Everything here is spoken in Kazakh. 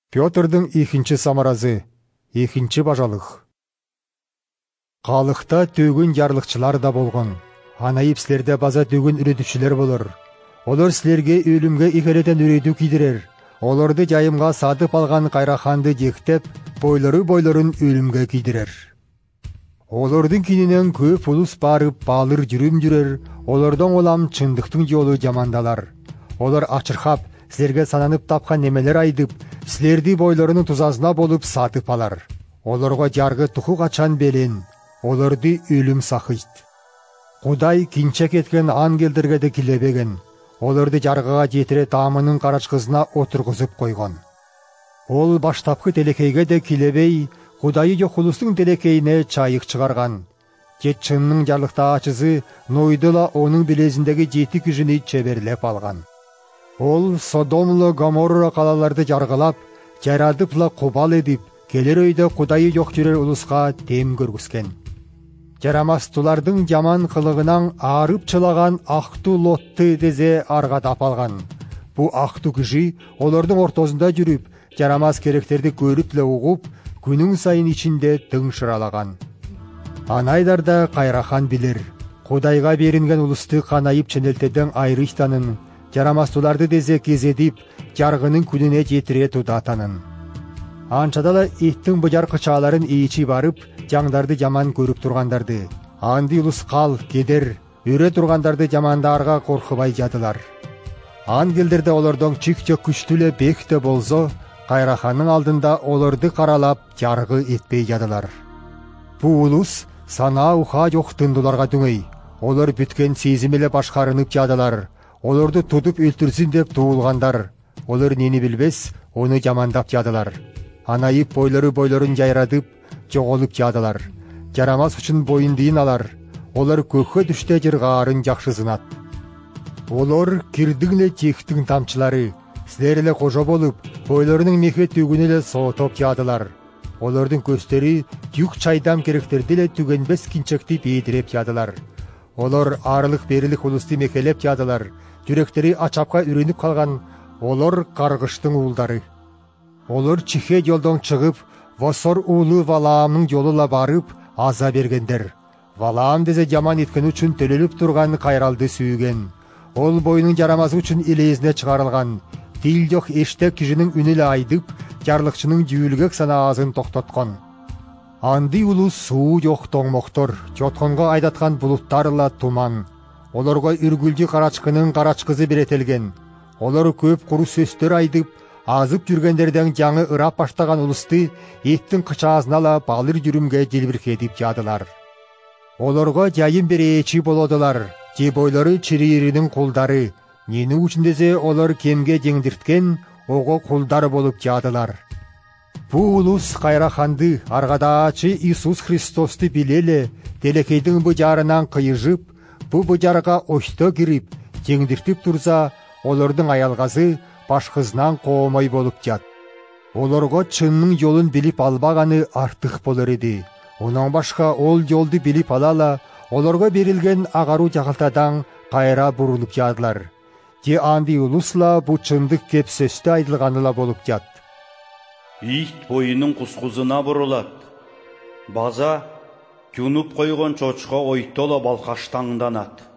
Петрдың екінші самаразы, екінші бажалық. Қалықта төгін ярлықчылар да болған. Анайып сілерде база төгін үредішілер болыр. Олар сілерге өлімге икелетен үреду кидірер. Оларды жайымға сатып алған қайраханды дектеп, бойларын өлімге кидірер. Олардың кинінен көп улус барып, балыр жүрім жүрер. Олардан олам чындықтың жолы жамандалар. Олар ачырхап, сілерге сананып тапқан немелер айдып, сілерді бойларының тузазына болып сатып алар. Оларға жарғы тұқы қачан белен, оларды өлім сақыйд. Құдай кинчек еткен ангелдерге де килебеген, оларды жарғыға жетіре тамының қарачқызына отырғызып қойған. Ол баштапқы телекейге де килебей, Құдайы жоқылыстың телекейіне чайық шығарған. Кетчіннің жарлықта ачызы Нойдыла оның білезіндегі жеті күжіні чеберлеп алған. Ол Содомлы Гоморра қалаларды жарғылап, жарадыпла қобал едіп, келер өйді Құдайы жоқ жүрер ұлысқа тем көргіскен. Жарамастылардың жаман қылығынан арып чылаған ақту лотты дезе арғадап алған. Бұ ақту күжі олардың ортозында жүріп, жарамас керектерді көріпле ұғып, күнің сайын ішінде тың шыралаған. Анайдарда қайрахан білір, Құдайға берінген ұлысты қанайып ченелтеден айрыштанын, жарамастыларды дезе кезедіп, жарғының күніне жетіре тұдатанын. Анчадала еттің бұжар қычаларын ейчі барып, жаңдарды жаман көріп тұрғандарды, анды ұлыс қал, кедер, өре тұрғандарды жамандарға қорқыбай жадылар. Ангелдерді олардың чик-чик күштілі бекті болзо, қайраханның алдында оларды қаралап, жарғы етпей жадылар. Бұ ұлыс сана уха жоқ тындыларға дүңей, олар бүткен сезімелі башқарынып жадылар. Оларды тұтып өлтірсін деп туылғандар. Олар нені білбес, оны жамандап жадылар. Анайып бойларын жайрадып, жоғылып жадылар. Жарамас үшін бойындыйын алар. Олар көкке düşте жырғарын жақшызынат. Олар кірдіңле тектің тамчылары. Сілерлі қожа болып, бойларының меке түгінелі соғытып жадылар. Олардың көстері жүк чайдам керектерділі түгенбес кинчекті бейдіреп жадылар. Олар арылық берілік ұлысты мекелеп жадылар. Жүректері ачапқа үреніп қалған, олар қарғыштың ұлдары. Олар чихе жолдан шығып, Восор ұлы Валаамның жолыла барып, аза бергендер. Валаам дезе жаман еткен үшін төлеліп тұрған қайралды сүйген. Ол бойының жарамазы үшін илезіне шығарылған. Дил жоқ ештек кішінің үнілі айдып, жарлықшының жүйілгек сана азын тоқтатқан. Анды ұлы суу жоқ тоңмоқтор, жотқонға айдатқан бұлыттарыла туман. Оларға үргілді қарачқының қарачқызы беретелген. Олар көп құру сөстер айдып, азып жүргендерден жаңы ырап баштаған ұлысты еттің қычазынала балыр жүрімге желбіркедіп жадылар. Оларға жайын беречі болодылар, же бойлары чирирінің құлдары. Нені үшіндезе олар кемге жеңдірткен, оғы құлдары болып жадылар. Бұ ұлыс қайраханды, арғадачы Иисус Христосты білелі, телекейдің бұ жарынан қиыжып, бұ жарға ошто кіріп, жеңдіртіп тұрса, олардың аялғазы башқызынан қоомай болып жат. Оларға чынның жолын біліп албағаны артық болыр еді. Онан башқа ол жолды біліп алала, оларға берілген ағару жағылтадан қайра бұрылып жадылар. Де анды ұлысла бұ чындық кеп сөсті айдылғаныла болып жат. Ит бойының құсқызына бұрылат. База, күніп қойған чочқа ойтола балқаштаңданат.